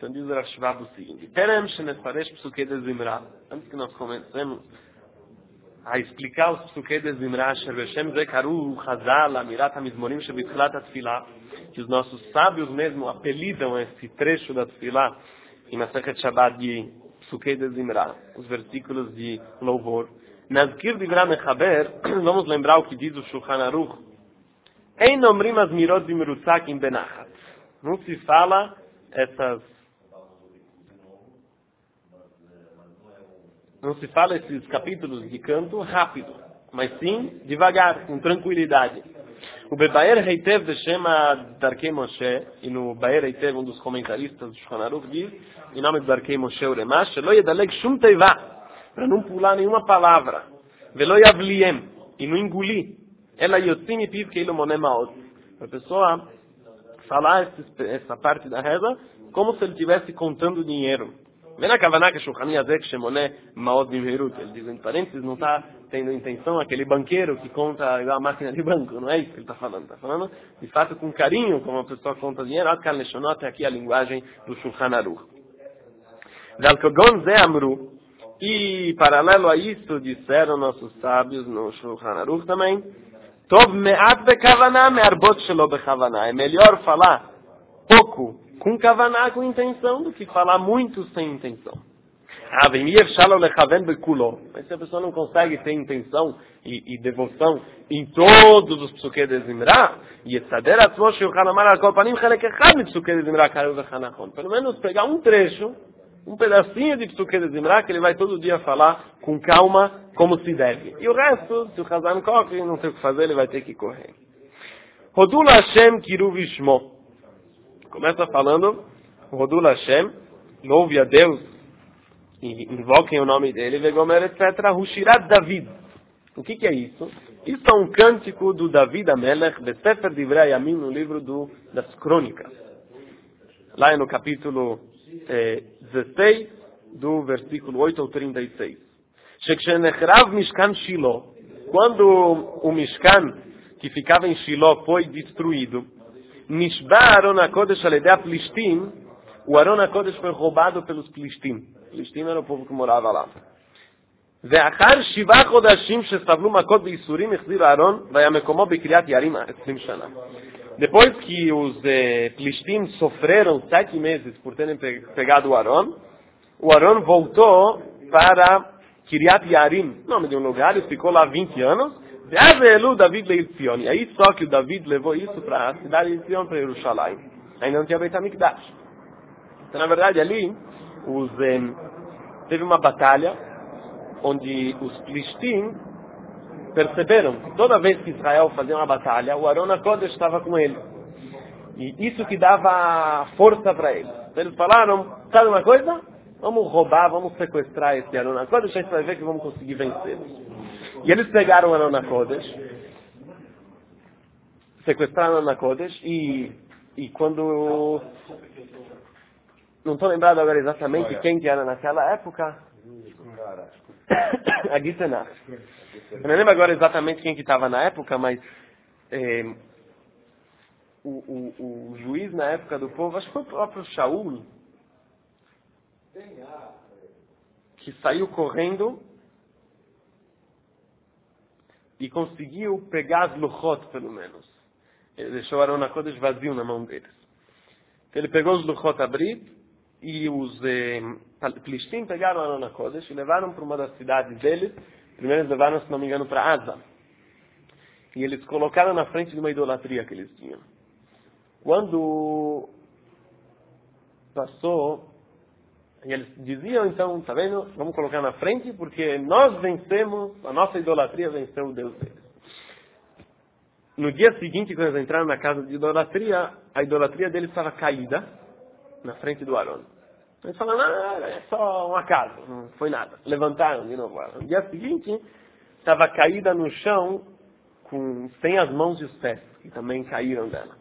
Então diz o Rav Shvab o seguinte: Terem shenefaresh psuke de Zimra. Antes que nós comecemos a explicar os psuke de Zimra, Asher Beshem Zekaru Chazal Amirat HaMizmorim Shebitchilat HaTfilah, que os nossos sábios mesmo apelidam esse trecho da Tfilah em Masechet Shabbat de psuke de Zimra, os versículos de louvor. Nazkir Divra Mechaber, vamos lembrar o que diz o Shulchan Aruch: Ein omrim azmirot bimrutzakim benachat. Não se fala esses capítulos de canto rápido, mas sim devagar, com tranquilidade. O Bebaer Heitev de Shema Darkei Moshe, e no Bebaer Heitev, um dos comentaristas do Shulchan Aruch, diz, em nome de Darkei Moshe Uremash, Shelo Yedaleg Shum Teivah, para não pular nenhuma palavra, Velo Yavliem, e não engolir, Ela Yotzim Piv Keilo Monem Maot, para a pessoa falar essa parte da reza como se ele estivesse contando dinheiro. Vem na Kavaná que Shulchan Yazek Shemone Maot Bimherut. Ele diz, entre parênteses, não está tendo intenção aquele banqueiro que conta igual a máquina de banco. Não é isso que ele está falando. Está falando, de fato, com carinho, como a pessoa conta dinheiro. Adkal Leshonot é aqui a linguagem do Shulchan Aruch. Zalkogon Ze Amru. E, paralelo a isso, disseram nossos sábios no Shulchan Aruch também, Tov me'at bekavaná me'arbot shelo bekavaná. É melhor falar pouco com kavaná, com intenção, do que falar muito sem intenção. Mas se a pessoa não consegue ter intenção e devoção em todos os psuke de Zimra, pelo menos pegar um trecho, um pedacinho de psuke de Zimra, que ele vai todo dia falar com calma, como se deve. E o resto, se o Chazan corre, não sei o que fazer, ele vai ter que correr. Hodul Hashem kiruv ishmo. Começa falando, Hodul Hashem, louve a Deus, e invoquem o nome dele, Vegomer, etc. Hushirat David. O que é isso? Isso é um cântico do David Amelech, de Sefer Divrei Yamim, no livro das Crônicas. Lá no capítulo 16, do versículo 8 ao 36. Shekshenechrav Mishkan Shiloh, quando o Mishkan, que ficava em Shiloh, foi destruído, Nishba Aron HaKodesh Aledei Plishtim, o Aron HaKodesh foi roubado pelos Plishtim. Plishtim era o povo que morava lá. Ve'achar Shiva Chodashim Shesavlu Makot Beisurim Echzir Aron Vayamekomo Bekriyat Yarim 20 Shana. Depois que os Plishtim sofreram 7 meses por terem pegado o Aron voltou para Kiryat Yarim, nome de um lugar, e ficou lá 20 anos. David Leitzion. E aí só que o David levou isso para a cidade de Zion, para Jerusalém. Ainda não tinha Beit HaMikdash. Então, na verdade, ali teve uma batalha onde os Plishtim perceberam que toda vez que Israel fazia uma batalha, o Aron HaKodesh estava com ele. E isso que dava força para eles. Então eles falaram, sabe uma coisa? Vamos roubar, vamos sequestrar esse Aron HaKodesh, aí você vai ver que vamos conseguir vencê-los. E eles pegaram o Aron HaKodesh, sequestraram o Aron HaKodesh, e quando... Não estou lembrado agora exatamente quem que era naquela época. A Gisenach. Eu não lembro agora exatamente quem que estava na época, mas o juiz na época do povo, acho que foi o próprio Shaul, que saiu correndo e conseguiu pegar as luchot, pelo menos. Ele deixou o Aron HaKodesh vazio na mão deles. Ele pegou os luchot abrir e os Plishtim pegaram o Aron HaKodesh e levaram para uma das cidades deles. Primeiro eles levaram, se não me engano, para Asa. E eles colocaram na frente de uma idolatria que eles tinham. Quando passou, e eles diziam, então, tá vendo? Vamos colocar na frente, porque nós vencemos, a nossa idolatria venceu o Deus deles. No dia seguinte, quando eles entraram na casa de idolatria, a idolatria deles estava caída na frente do Aron. Eles falaram, é só um acaso, não foi nada. Levantaram de novo. No dia seguinte, estava caída no chão, sem as mãos e os pés, que também caíram dela.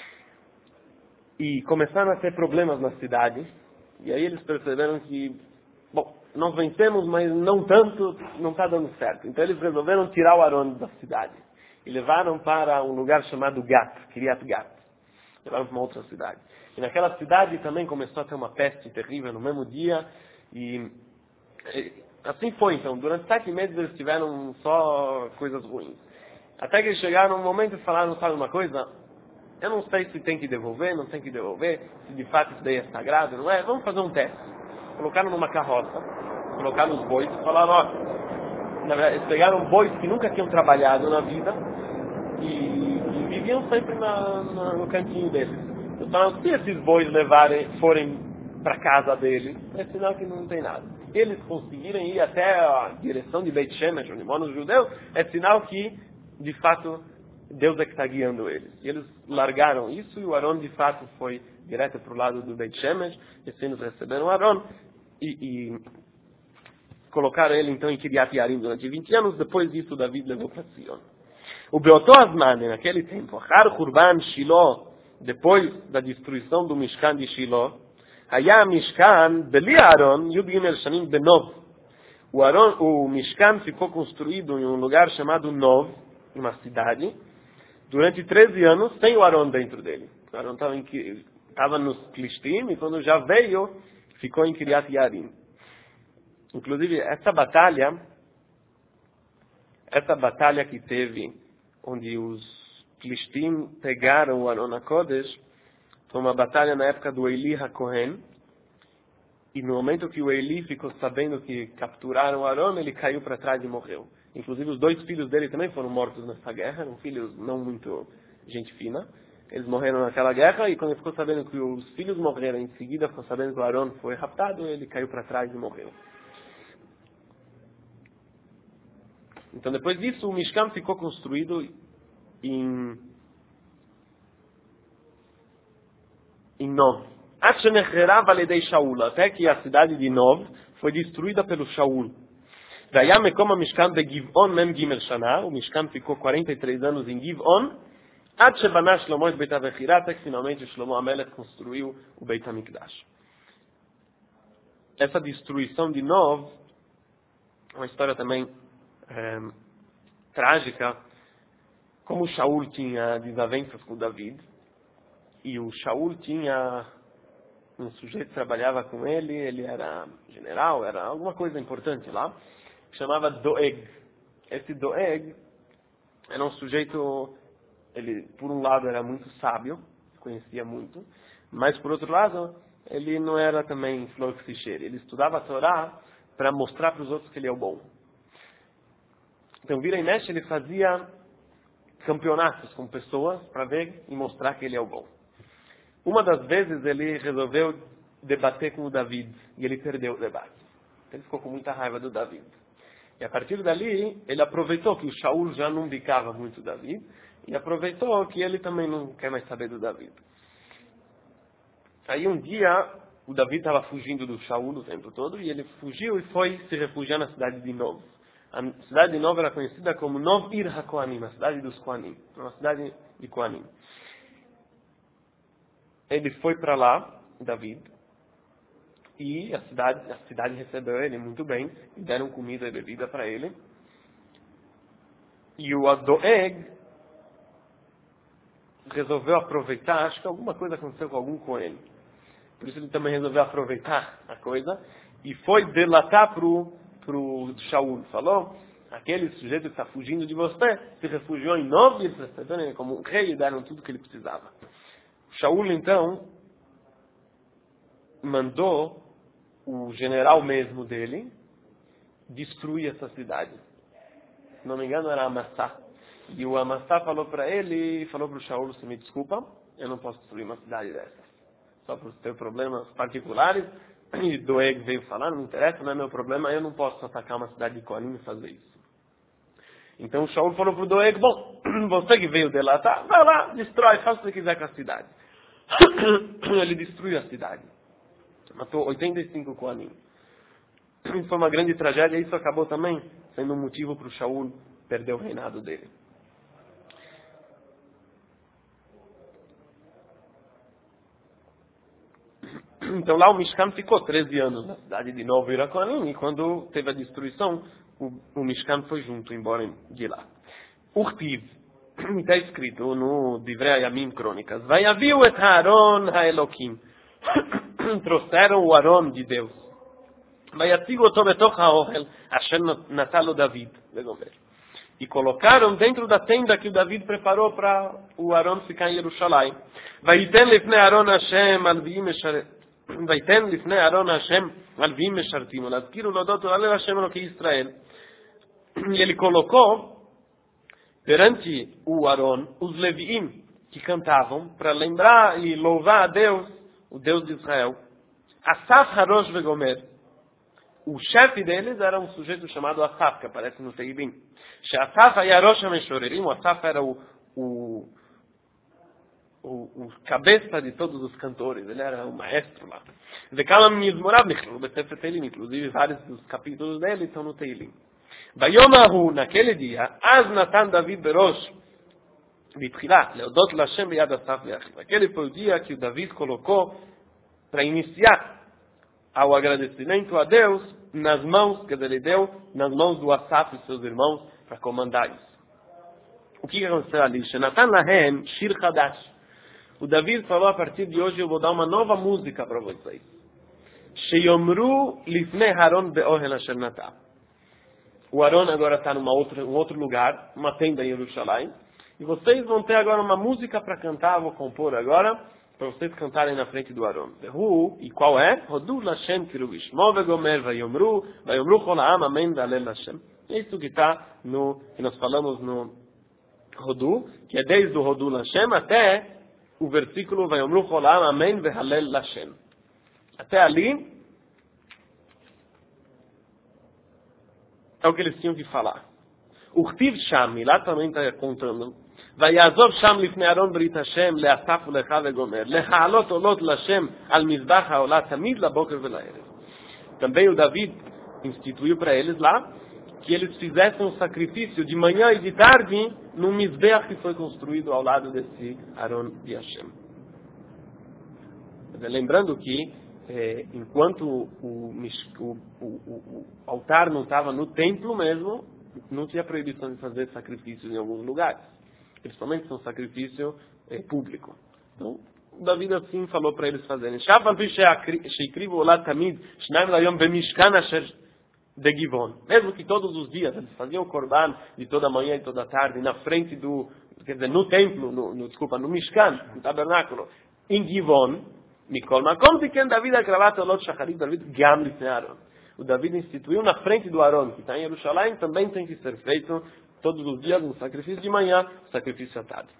E começaram a ter problemas na cidade. E aí eles perceberam que, bom, nós vencemos, mas não tanto, não está dando certo. Então eles resolveram tirar o Aron da cidade. E levaram para um lugar chamado Gat, Kiryat Gat. levaram para uma outra cidade. E naquela cidade também começou a ter uma peste terrível no mesmo dia, e assim foi. Então, durante 7 meses eles tiveram só coisas ruins. Até que eles chegaram num momento e falaram, sabe uma coisa? Eu não sei se tem que devolver, não tem que devolver, se de fato isso daí é sagrado, não é? Vamos fazer um teste. Colocaram numa carroça, colocaram os bois e falaram, ó, na verdade, eles pegaram bois que nunca tinham trabalhado na vida e viviam sempre no cantinho deles. Eles falaram, se esses bois forem para casa deles, é sinal que não tem nada. Eles conseguirem ir até a direção de Beit Shemesh, onde moram os judeus, é sinal que, de fato, Deus é que está guiando eles. E eles largaram isso e o Aron, de fato, foi direto para o lado do Beit Shemesh. E assim eles receberam o Aron e colocaram ele, então, em Kiryat Yarim durante 20 anos. Depois disso, David levou para Sion. O Beoto Azman, naquele tempo, Har Kurban Shiloh, depois da destruição do Mishkan de Shiloh, Haya Mishkan Beli Aron Yud Gimel Shanim Benov. O Mishkan ficou construído em um lugar chamado Nov, uma cidade, durante 13 anos, sem o Aron dentro dele. O Aron estava nos Plishtim, e quando já veio, ficou em Kiryat Yarim. Inclusive, essa batalha que teve, onde os Plishtim pegaram o Aron HaKodesh, foi uma batalha na época do Eli HaKohen, e no momento que o Eli ficou sabendo que capturaram o Aron, ele caiu para trás e morreu. Inclusive, os 2 filhos dele também foram mortos nessa guerra, eram filhos não muito gente fina. Eles morreram naquela guerra, e quando ele ficou sabendo que os filhos morreram, em seguida ficou sabendo que o Aron foi raptado, ele caiu para trás e morreu. Então, depois disso, o Mishkan ficou construído em Nov. Até que a cidade de Nov foi destruída pelo Shaul. O Mishkan ficou 43 anos em Givon, até que finalmente Shlomo HaMelech construiu o Beit HaMikdash. Essa destruição de Nov é uma história também trágica. Como o Shaul tinha desavenças com David, e o Shaul tinha um sujeito que trabalhava com ele era general, era alguma coisa importante lá, que chamava Doeg. Esse Doeg era um sujeito, ele por um lado era muito sábio, conhecia muito, mas por outro lado, ele não era também flor que se cheire. Ele estudava a Torá para mostrar para os outros que ele é o bom. Então, vira e mexe, ele fazia campeonatos com pessoas para ver e mostrar que ele é o bom. Uma das vezes ele resolveu debater com o David e ele perdeu o debate. Ele ficou com muita raiva do David. E a partir dali, ele aproveitou que o Shaul já não bicava muito o David e aproveitou que ele também não quer mais saber do David. Aí um dia, o David estava fugindo do Shaul o tempo todo e ele fugiu e foi se refugiar na cidade de Nov. A cidade de Nov era conhecida como Nov Ir HaKohanim, a cidade dos Kohanim, uma cidade de Kohanim. Ele foi para lá, David, e a cidade recebeu ele muito bem, e deram comida e bebida para ele. E o Doeg resolveu aproveitar, acho que alguma coisa aconteceu com algum Cohen. Por isso ele também resolveu aproveitar a coisa, e foi delatar pro Shaul. Falou, aquele sujeito que está fugindo de você, se refugiou em Nov, e eles receberam ele como um rei e deram tudo o que ele precisava. Shaul, então, mandou o general mesmo dele destruir essa cidade. Se não me engano, era Amassá. E o Amassá falou para ele, falou para o Shaul, se me desculpa, eu não posso destruir uma cidade dessa. Só por ter problemas particulares. E Doeg veio falar, não me interessa, não é meu problema, eu não posso atacar uma cidade de Kohanim e fazer isso. Então o Shaul falou para o Doeg, bom, você que veio delatar, vai lá, destrói, faça o que quiser com a cidade. Ele destruiu a cidade. Matou 85 Kohanim. Foi uma grande tragédia, e isso acabou também sendo um motivo para o Shaul perder o reinado dele. Então lá o Mishkan ficou 13 anos na cidade de Nov Ir HaKohanim, e quando teve a destruição, o Mishkan foi junto, embora de lá. Urtiv. está escrito no Divrei Yamim Crônicas, Vayaviu et Aaron haElokim. Trouxeram o Aaron de Deus. Vayatigu oto betoch haOhel, Hashem natalo David, Vegomer. E colocaram dentro da tenda que o David preparou para o Aaron ficar em Jerusalém. Vaiten lifnei Aaron Hashem alviim meshartim, lazkiru lodot alel Hashem Eloquei Israel. E ele colocou perante o Aaron os Leviim que cantavam para lembrar e louvar a Deus, o Deus de Israel. Asaf Harosh Vegomer. O chefe deles era um sujeito chamado Asaf, que aparece no Teilim. Asaf Harosh HaMeshorerim, o Asaf era o cabeça de todos os cantores, ele era o maestro lá. Vekalam Mizmorav Nichlu, Besefer Teilim, inclusive vários dos capítulos dele estão no Teilim. Vayomahu, naquele dia, Az Natan David Berosh, Bitchilah, Leodot Lashem Beyad Asaf Leachiv. Aquele foi o dia que o David colocou para iniciar ao agradecimento a Deus nas mãos, que ele deu, nas mãos do Asaf e seus irmãos, para comandar isso. O que aconteceu ali? Shenatan Lahem Shir Hadash. O David falou, a partir de hoje eu vou dar uma nova música para vocês. Sheyomru Lifnei Haron Be'ohel Asher Natah. O Aaron agora está um outro lugar, uma tenda em Jerusalém. E vocês vão ter agora uma música para cantar, vou compor agora, para vocês cantarem na frente do Aaron. E qual é? Hodu Lashem Kiruvishmo Vegomer Vayomru Chol Ha'am Amen Ve'alel Lashem. É isso que está que nós falamos no Hodu, que é desde o Hodu Lashem até o versículo Vayomru Chol Ha'am Amen Ve'alel Lashem. Até ali é o que eles tinham que falar. O Chtiv Sham, e lá também está contando, Vayazov Sham lifnei Aaron Brit Hashem le'asaf ulecha vegomer leha'alot olot Lashem al mizbach ha'olah tamid laboker ve'laerev. Também o David instituiu para eles lá que eles fizessem um sacrifício de manhã e de tarde no mizbeach que foi construído ao lado desse Aaron de Hashem. Lembrando que enquanto o altar não estava no templo mesmo, não tinha proibição de fazer sacrifícios em alguns lugares. Principalmente são sacrifício público. Então, David assim falou para eles fazerem. Mesmo que todos os dias eles faziam o korban de toda manhã e toda tarde na frente quer dizer, no templo, no Mishkan, no tabernáculo, em Givon, Mikol Makom Tiken David akravat olot shacharit David gam lifnei Aaron. O David instituiu na frente do Aaron, que está em Jerusalém, também tem que ser feito todos os dias um sacrifício de manhã, sacrifício à tarde.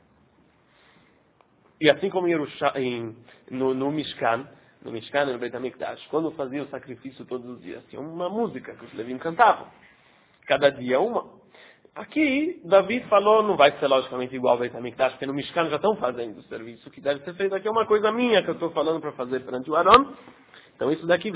E assim como no Mishkan e no Beit HaMikdash, quando fazia o sacrifício todos os dias, tinha uma música que os Levim cantavam. Cada dia uma. Aqui, David falou, não vai ser logicamente igual ao Beit HaMikdash, porque no Mishkan já estão fazendo o serviço que deve ser feito. Aqui é uma coisa minha que eu estou falando para fazer perante o Aaron. Então isso daqui,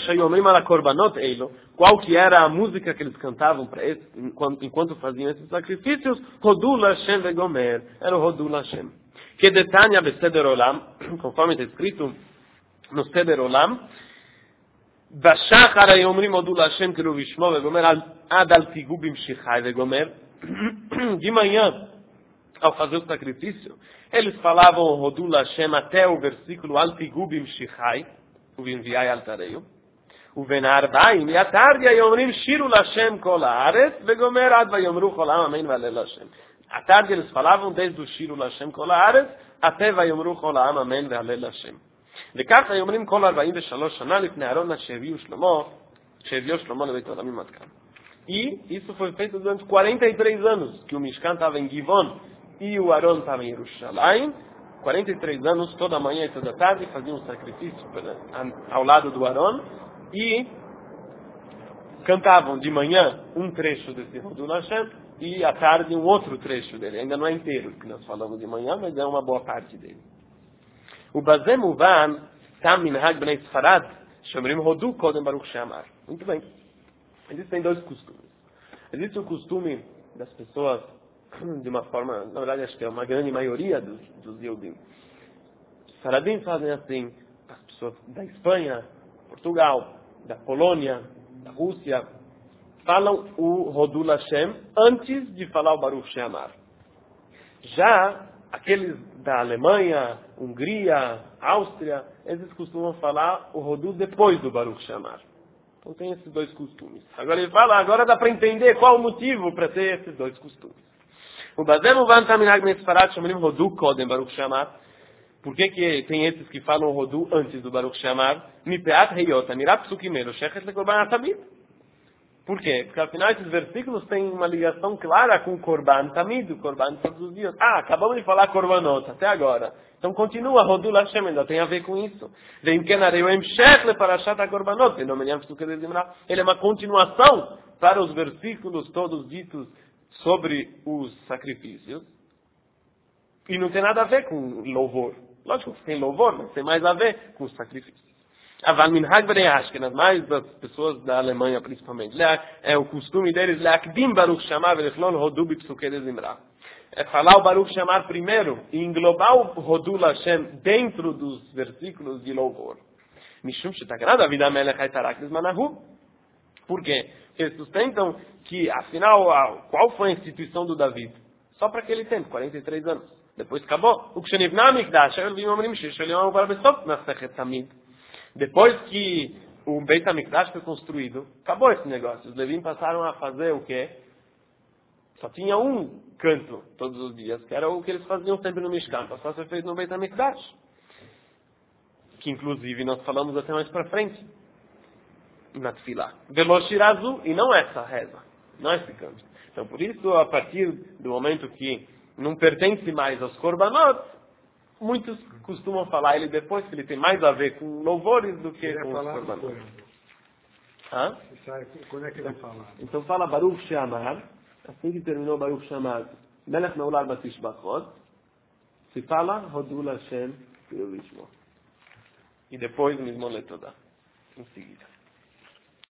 qual que era a música que eles cantavam para eles, enquanto faziam esses sacrifícios? Hodu Lashem Vegomer. Era o Hodu Lashem. Que detanya beseder olam, conforme está escrito no Seder Olam, Bashachar ayomrim Hodu Lashem Kiruvishmo Vegomer ad al tigu bimshichai Vegomer. De manhã, ao fazer o sacrifício, eles falavam Hodu Lashem até o versículo al tigu bimshichai, o enviai altareio. O venar baim, e à tarde ayomrim shiru Lashem kol haaretz Vegomer ad vayomru chol ha'am amen ve'alel Lashem. À tarde eles falavam desde o shiru Lashem kol haaretz até vayomru chol ha'am amen ve'alel Lashem. וכך אומרים כל 43 שנה לפני אהרון שהביאו שלמה לבית העולמים עד כאן. E isso foi feito durante 43 anos, que o Mishkan estava em Givon e o Aaron estava em Jerusalém. 43 anos, toda manhã e toda tarde, faziam um sacrifício ao lado do Aaron e cantavam de manhã um trecho desse Hodu Lashem e à tarde um outro trecho dele. Ainda não é inteiro que nós falamos de manhã, mas é uma boa parte dele. O Bazem Uvan, Tam Minhag Bnei Sfarad, Shomrim Hodu Kodem Baruch She'amar. Muito bem. Existem dois costumes. Existe o costume das pessoas, de uma forma, na verdade acho que é uma grande maioria dos Yehudim. Os Sfaradim fazem assim, as pessoas da Espanha, Portugal, da Polônia, da Rússia, falam o Hodu Lashem antes de falar o Baruch She'amar. Já aqueles da Alemanha, Hungria, Áustria, eles costumam falar o Rodu depois do Baruch She'amar. Então tem esses dois costumes. Agora ele fala, agora dá para entender qual o motivo para ter esses dois costumes. O Bazem Uvan Taminag Mesfarat Shamanim Rodu Kodem Baruch She'amar. Por que tem esses que falam Rodu antes do Baruch She'amar? Mipeat Heyot, Amirat Psukimelo, Shechet Lekorban Atamid. Por quê? Porque afinal esses versículos têm uma ligação clara com o Korban Tamid, o Korban todos os dias. Acabamos de falar Korbanot até agora. Então continua, Rodu Lashem, ainda tem a ver com isso. Ele é uma continuação para os versículos todos ditos sobre os sacrifícios. E não tem nada a ver com louvor. Lógico que tem louvor, mas tem mais a ver com os sacrifícios. Aval minhag bnei Ashkenaz, mais das pessoas da Alemanha principalmente. É o costume deles, leakdim Baruch She'amar velechlol Rodu b'psukei de Zimra. É falar o Baruch She'amar primeiro e englobar o Rodu Lashem dentro dos versículos de louvor. Mishum shetagrada vida melech haitarak lismanahu. Por quê? Eles sustentam que, afinal, qual foi a instituição do David? Só para aquele tempo, 43 anos. Depois acabou. O Kshenivna Mikdash, depois que o Beit HaMikdash foi construído, acabou esse negócio. Os Levim passaram a fazer o quê? Só tinha um canto todos os dias, que era o que eles faziam sempre no Mishkan. Passou a ser feito no Beit HaMikdash. Que inclusive nós falamos até mais para frente. Na Tfilah. Veloshirazu, e não essa reza. Não esse canto. Então por isso, a partir do momento que não pertence mais aos Korbanot, muitos costumam falar ele depois, que ele tem mais a ver com louvores do que com os Korbanot. Quando é que ele fala? Então fala Baruch She'amar, assim que terminou Baruch She'amar, Melech Me'ular Batishbachot, se fala Rodu Lashem Pirulishmo. E depois Mizmon Letodá, em seguida.